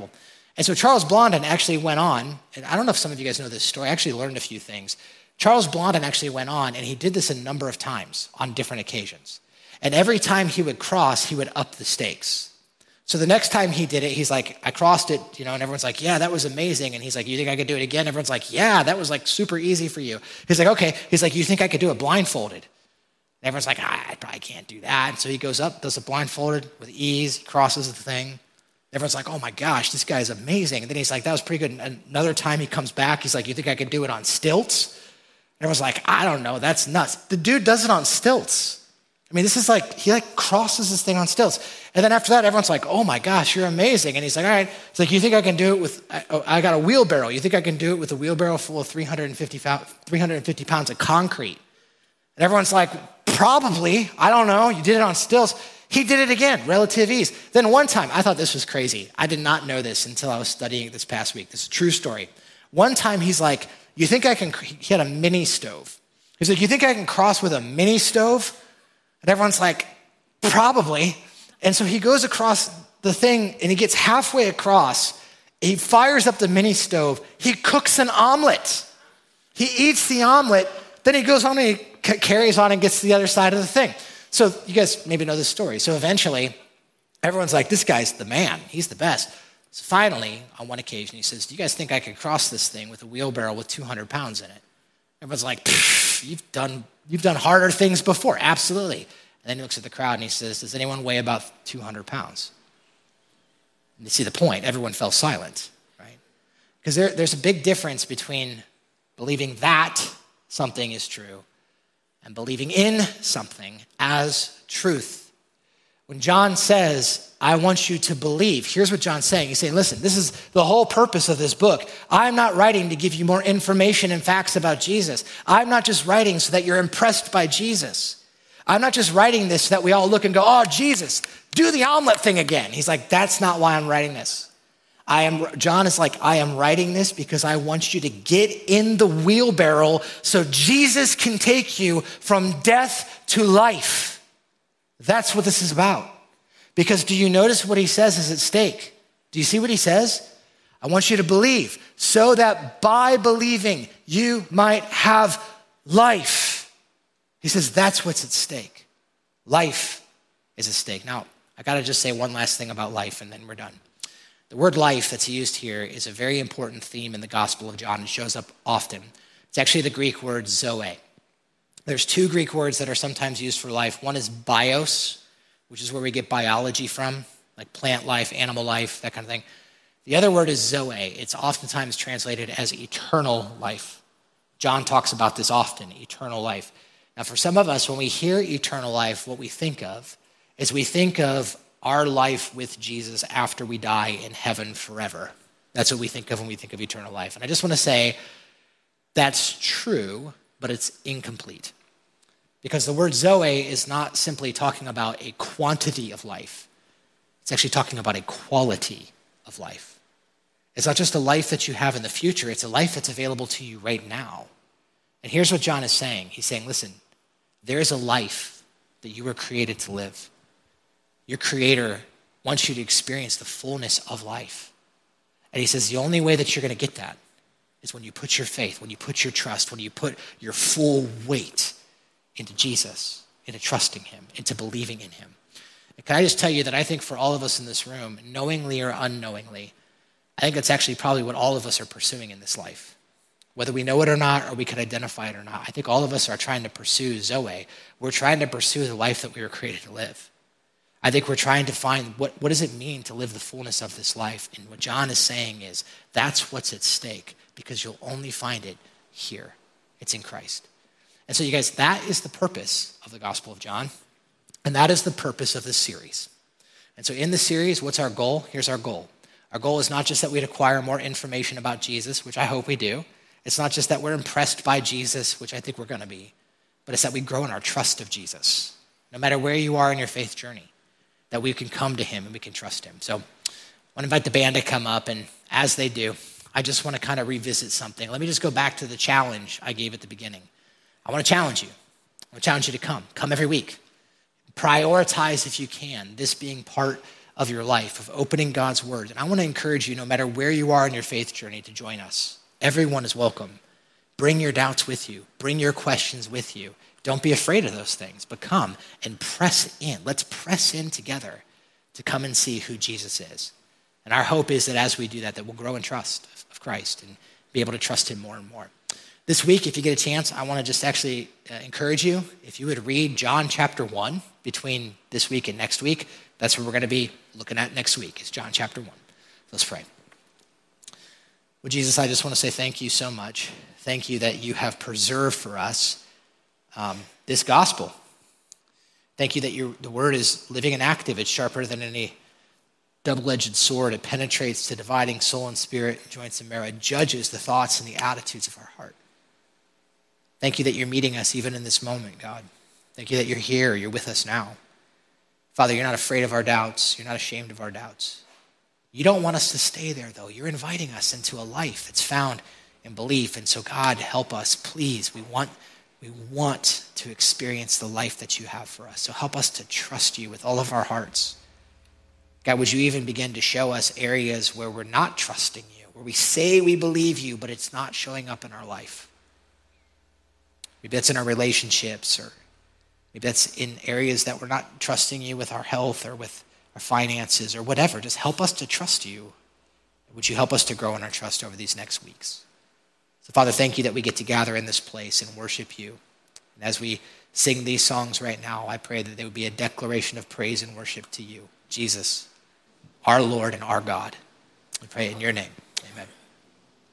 Speaker 1: And so Charles Blondin actually went on, and I don't know if some of you guys know this story. I actually learned a few things. Charles Blondin actually went on, and he did this a number of times on different occasions. And every time he would cross, he would up the stakes. So the next time he did it, he's like, I crossed it, you know, and everyone's like, yeah, that was amazing. And he's like, you think I could do it again? Everyone's like, yeah, that was like super easy for you. He's like, okay. He's like, you think I could do it blindfolded? And everyone's like, ah, I probably can't do that. And so he goes up, does it blindfolded with ease, he crosses the thing. Everyone's like, oh my gosh, this guy's amazing. And then he's like, that was pretty good. And another time he comes back, he's like, you think I could do it on stilts? And everyone's like, I don't know, that's nuts. The dude does it on stilts. I mean, this is like, he like crosses this thing on stilts. And then after that, everyone's like, oh my gosh, you're amazing. And he's like, all right. He's like, you think I can do it with, I, I got a wheelbarrow. You think I can do it with a wheelbarrow full of three hundred fifty pounds of concrete? And everyone's like, probably, I don't know. You did it on stilts. He did it again, relative ease. Then one time, I thought this was crazy. I did not know this until I was studying it this past week. This is a true story. One time he's like, you think I can, he had a mini stove. He's like, you think I can cross with a mini stove? And everyone's like, probably. And so he goes across the thing and he gets halfway across. He fires up the mini stove. He cooks an omelet. He eats the omelet. Then he goes on and he c- carries on and gets to the other side of the thing. So you guys maybe know this story. So eventually, everyone's like, this guy's the man. He's the best. So finally, on one occasion, he says, do you guys think I could cross this thing with a wheelbarrow with two hundred pounds in it? Everyone's like, you've done, you've done harder things before. Absolutely. And then he looks at the crowd and he says, does anyone weigh about two hundred pounds? And you see the point. Everyone fell silent, right? Because there, there's a big difference between believing that something is true and believing in something as truth. When John says, I want you to believe, here's what John's saying. He's saying, listen, this is the whole purpose of this book. I'm not writing to give you more information and facts about Jesus. I'm not just writing so that you're impressed by Jesus. I'm not just writing this so that we all look and go, oh, Jesus, do the omelet thing again. He's like, that's not why I'm writing this. I am, John is like, I am writing this because I want you to get in the wheelbarrow so Jesus can take you from death to life. That's what this is about. Because do you notice what he says is at stake? Do you see what he says? I want you to believe so that by believing you might have life. He says that's what's at stake. Life is at stake. Now, I got to just say one last thing about life and then we're done. The word life that's used here is a very important theme in the Gospel of John. It shows up often. It's actually the Greek word zoe. There's two Greek words that are sometimes used for life. One is bios, which is where we get biology from, like plant life, animal life, that kind of thing. The other word is zoe. It's oftentimes translated as eternal life. John talks about this often, eternal life. Now, for some of us, when we hear eternal life, what we think of is we think of our life with Jesus after we die in heaven forever. That's what we think of when we think of eternal life. And I just want to say that's true, but it's incomplete. Because the word zoe is not simply talking about a quantity of life. It's actually talking about a quality of life. It's not just a life that you have in the future, it's a life that's available to you right now. And here's what John is saying. He's saying, listen, there is a life that you were created to live. Your Creator wants you to experience the fullness of life. And he says the only way that you're going to get that is when you put your faith, when you put your trust, when you put your full weight into Jesus, into trusting him, into believing in him. And can I just tell you that I think for all of us in this room, knowingly or unknowingly, I think that's actually probably what all of us are pursuing in this life. Whether we know it or not, or we can identify it or not, I think all of us are trying to pursue Zoe. We're trying to pursue the life that we were created to live. I think we're trying to find what, what does it mean to live the fullness of this life? And what John is saying is that's what's at stake because you'll only find it here. It's in Christ. And so you guys, that is the purpose of the Gospel of John. And that is the purpose of this series. And so in the series, what's our goal? Here's our goal. Our goal is not just that we'd acquire more information about Jesus, which I hope we do. It's not just that we're impressed by Jesus, which I think we're going to be, but it's that we grow in our trust of Jesus. No matter where you are in your faith journey, that we can come to him and we can trust him. So I want to invite the band to come up, and as they do, I just want to kind of revisit something. Let me just go back to the challenge I gave at the beginning. I want to challenge you. I want to challenge you to come. Come every week. Prioritize, if you can, this being part of your life, of opening God's word. And I want to encourage you, no matter where you are in your faith journey, to join us. Everyone is welcome. Bring your doubts with you. Bring your questions with you. Don't be afraid of those things, but come and press in. Let's press in together to come and see who Jesus is. And our hope is that as we do that, that we'll grow in trust of Christ and be able to trust him more and more. This week, if you get a chance, I want to just actually uh, encourage you, if you would read John chapter one between this week and next week. That's what we're going to be looking at next week, is John chapter one. Let's pray. Well, Jesus, I just want to say thank you so much. Thank you that you have preserved for us um, this gospel. Thank you that your, the word is living and active. It's sharper than any double-edged sword. It penetrates to dividing soul and spirit, joints and marrow. It judges the thoughts and the attitudes of our heart. Thank you that you're meeting us even in this moment, God. Thank you that you're here. You're with us now. Father, you're not afraid of our doubts. You're not ashamed of our doubts. You don't want us to stay there, though. You're inviting us into a life that's found in belief. And so, God, help us, please. We want, we want to experience the life that you have for us. So help us to trust you with all of our hearts. God, would you even begin to show us areas where we're not trusting you, where we say we believe you, but it's not showing up in our life? Maybe that's in our relationships, or maybe that's in areas that we're not trusting you with our health or with our finances or whatever. Just help us to trust you. Would you help us to grow in our trust over these next weeks? So, Father, thank you that we get to gather in this place and worship you. And as we sing these songs right now, I pray that they would be a declaration of praise and worship to you, Jesus, our Lord and our God. We pray in your name. Amen.